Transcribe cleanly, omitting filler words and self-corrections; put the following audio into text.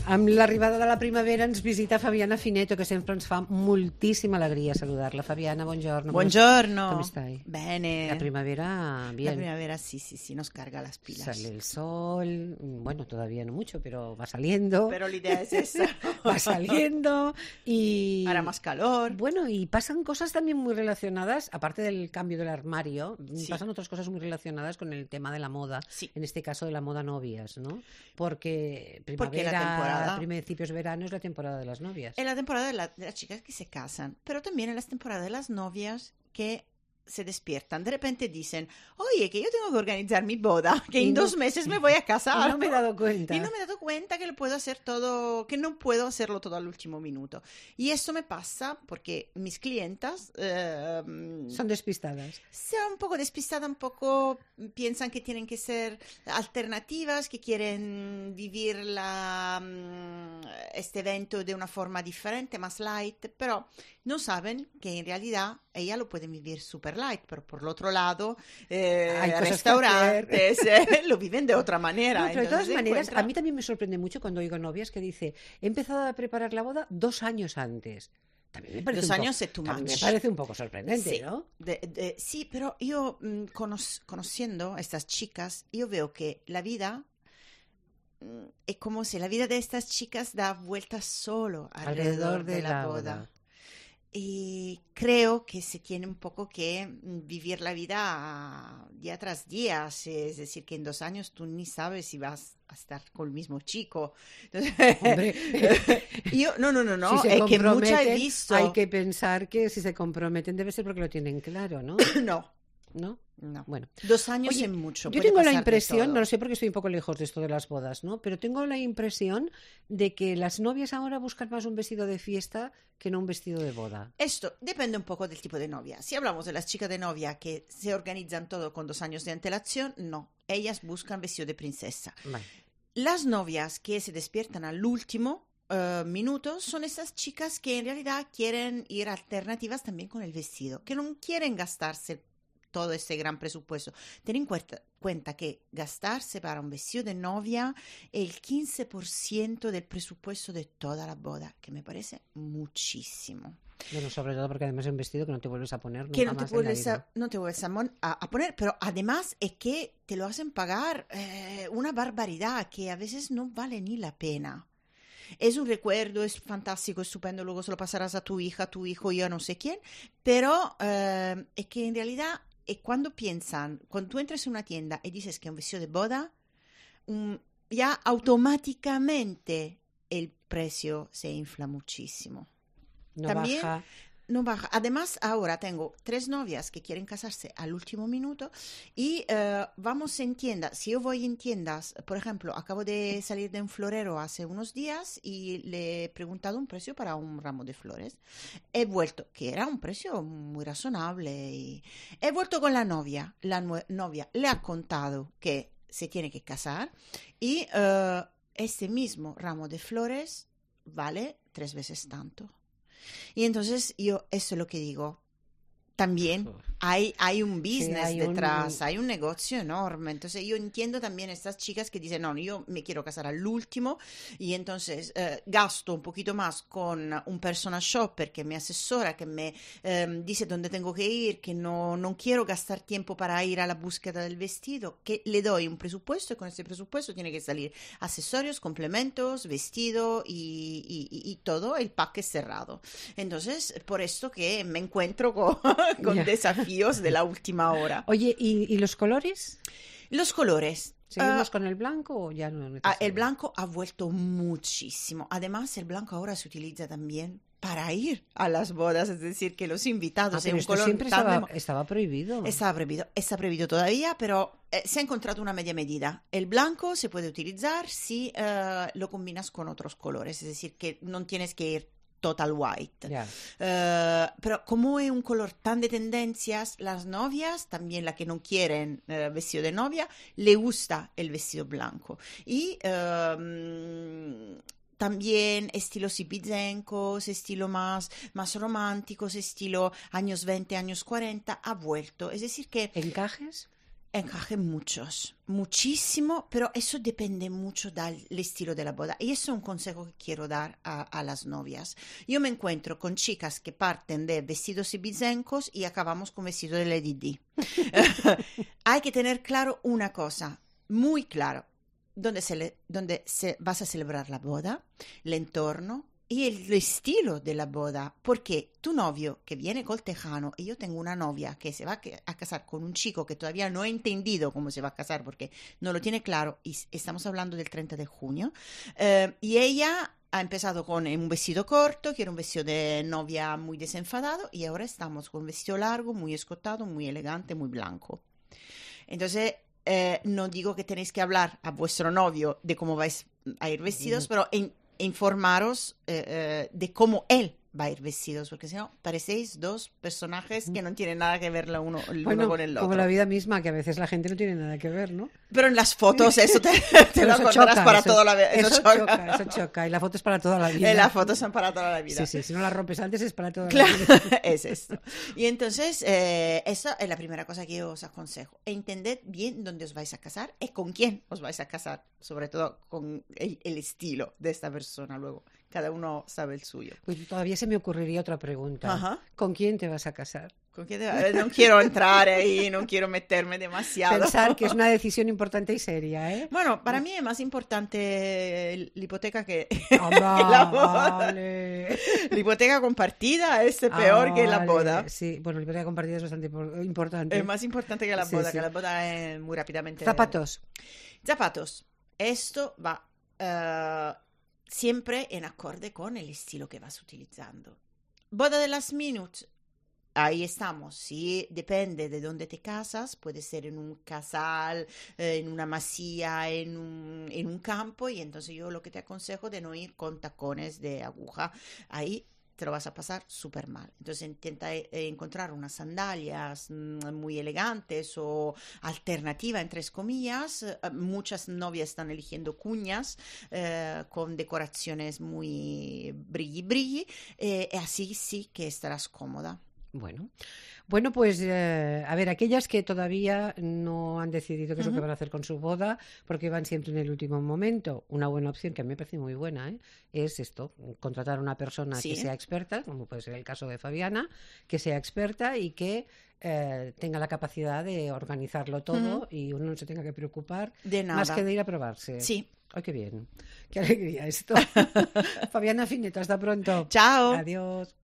Amb l'arribada de la primavera ens visita Fabiana Fineto, che sempre ens fa moltíssima alegría saludarla. Fabiana, buongiorno. Buongiorno. ¿Cómo estáis? Bene. La primavera, bien. La primavera sí, nos carga las pilas. Sale el sol, bueno, todavía no mucho, pero va saliendo. Pero la idea es esa. Va saliendo y... Hará más calor. Bueno, y pasan cosas también muy relacionadas, aparte del cambio del armario, Sí. pasan otras cosas muy relacionadas con el tema de la moda. Sí. En este caso de la moda novias, ¿no? Porque Porque la temporada... principios de verano es la temporada de las novias. Es la temporada de las chicas que se casan, pero también es la temporada de las novias que se despiertan. De repente dicen, oye, que yo tengo que organizar mi boda, que en 2 meses me voy a casar. Y no me he dado cuenta. Y no me he dado cuenta que lo puedo hacer todo, que no puedo hacerlo todo al último minuto. Y esto me pasa porque mis clientas... son despistadas. Son un poco despistadas, un poco piensan que tienen que ser alternativas, que quieren vivir este evento de una forma diferente, más light, pero no saben que en realidad ella lo pueden vivir super light, pero por el otro lado, hay restaurantes lo viven de otra manera. No, pero de todas maneras, encuentra... a mí también me sorprende mucho cuando oigo novias que dice, he empezado a preparar la boda 2 años antes. También me parece 2 años es too much. Me parece un poco sorprendente, sí, ¿no? Sí, pero yo conociendo a estas chicas, yo veo que la vida es como si la vida de estas chicas da vueltas solo alrededor de la boda. Y creo que se tiene un poco que vivir la vida día tras día, es decir, que en 2 años tú ni sabes si vas a estar con el mismo chico. Hombre, yo, no, si es que mucha he visto. Hay que pensar que si se comprometen debe ser porque lo tienen claro, ¿no? No. Bueno. 2 años Oye, es mucho. Yo tengo la impresión, no lo sé porque estoy un poco lejos de esto de las bodas, ¿no? Pero tengo la impresión de que las novias ahora buscan más un vestido de fiesta que no un vestido de boda. Esto depende un poco del tipo de novia. Si hablamos de las chicas de novia que se organizan todo con 2 años de antelación, no. Ellas buscan vestido de princesa. Vale. Las novias que se despiertan al último minuto son esas chicas que en realidad quieren ir alternativas también con el vestido, que no quieren gastarse todo ese gran presupuesto. Ten en cuenta que gastarse para un vestido de novia es el 15% del presupuesto de toda la boda, que me parece muchísimo. Bueno, sobre todo porque además es un vestido que no te vuelves a poner nunca Que no más te vuelves a poner, pero además es que te lo hacen pagar una barbaridad que a veces no vale ni la pena. Es un recuerdo, es fantástico, estupendo, luego se lo pasarás a tu hija, a tu hijo, yo no sé quién, pero es que en realidad cuando tú entras en una tienda y dices que es un vestido de boda, ya automáticamente el precio se infla muchísimo. También baja. No baja. Además, ahora tengo 3 novias que quieren casarse al último minuto y vamos en tiendas. Si yo voy en tiendas, por ejemplo, acabo de salir de un florero hace unos días y le he preguntado un precio para un ramo de flores. He vuelto, que era un precio muy razonable. Y he vuelto con la novia. La novia le ha contado que se tiene que casar y este mismo ramo de flores vale 3 veces tanto. Y entonces yo, eso es lo que digo, también hay un business detrás, hay un negocio enorme. Entonces yo entiendo también estas chicas que dicen, no, yo me quiero casar al último y entonces gasto un poquito más con un personal shopper que me asesora, que me dice dónde tengo que ir, que no quiero gastar tiempo para ir a la búsqueda del vestido, que le doy un presupuesto y con ese presupuesto tiene que salir accesorios, complementos, vestido y todo el pack cerrado. Entonces, por esto que me encuentro con desafíos de la última hora. Oye, ¿y los colores? Los colores. ¿Seguimos con el blanco o ya no? El blanco ha vuelto muchísimo. Además, el blanco ahora se utiliza también para ir a las bodas, es decir, que los invitados pero un esto color siempre estaba prohibido. Está prohibido todavía, pero se ha encontrado una media medida. El blanco se puede utilizar si lo combinas con otros colores, es decir, que no tienes que ir total white. Pero como es un color tan de tendencias, las novias, también las que no quieren vestido de novia, le gusta el vestido blanco. Y también estilos ibizencos, estilo más románticos, estilo años 20, años 40, ha vuelto. Es decir que... ¿Encajes? Encajen muchos, muchísimo, pero eso depende mucho del estilo de la boda. Y eso es un consejo que quiero dar a las novias. Yo me encuentro con chicas que parten de vestidos ibizencos y acabamos con vestidos de Lady Di. Hay que tener claro una cosa, muy claro, dónde vas a celebrar la boda, el entorno y el estilo de la boda, porque tu novio que viene col tejano, y yo tengo una novia que se va a casar con un chico que todavía no he entendido cómo se va a casar porque no lo tiene claro, y estamos hablando del 30 de junio, y ella ha empezado con un vestido corto, que era un vestido de novia muy desenfadado, y ahora estamos con un vestido largo, muy escotado, muy elegante, muy blanco. Entonces, no digo que tenéis que hablar a vuestro novio de cómo vais a ir vestidos, pero informaros de cómo él va a ir vestidos, porque si no, parecéis dos personajes que no tienen nada que ver uno con el otro. Como la vida misma, que a veces la gente no tiene nada que ver, ¿no? Pero en las fotos eso te lo encontrarás para toda la vida. Eso choca. Y la foto es para toda la vida. Las fotos son para toda la vida. Sí, si no la rompes antes es para toda la vida. Es esto. Y entonces, esa es la primera cosa que yo os aconsejo. Entended bien dónde os vais a casar y con quién os vais a casar. Sobre todo con el estilo de esta persona luego. Cada uno sabe el suyo. Pues todavía se me ocurriría otra pregunta. Ajá. ¿Con quién te vas a casar? No quiero entrar ahí, no quiero meterme demasiado. Pensar que es una decisión importante y seria, ¿eh? Bueno, para mí es más importante la hipoteca que Anda, la boda. vale. La hipoteca compartida es peor que la boda. Sí, bueno, la hipoteca compartida es bastante importante. Es más importante que la boda, sí. Que la boda es muy rápidamente. Zapatos. Esto va siempre en acorde con el estilo que vas utilizando. Boda de last minute. Ahí estamos, sí, depende de dónde te casas, puede ser en un casal, en una masía, en un campo, y entonces yo lo que te aconsejo de no ir con tacones de aguja, ahí te lo vas a pasar súper mal. Entonces intenta encontrar unas sandalias muy elegantes o alternativa, entre comillas. Muchas novias están eligiendo cuñas con decoraciones muy brilli, así sí que estarás cómoda. Bueno, pues a ver, aquellas que todavía no han decidido qué es lo que van a hacer con su boda, porque van siempre en el último momento, una buena opción que a mí me parece muy buena, es esto, contratar a una persona que sea experta, como puede ser el caso de Fabiana, que sea experta y que tenga la capacidad de organizarlo todo y uno no se tenga que preocupar de nada, más que de ir a probarse. Sí. ¡Ay, qué bien! ¡Qué alegría esto! Fabiana Fineto, hasta pronto. Chao. Adiós.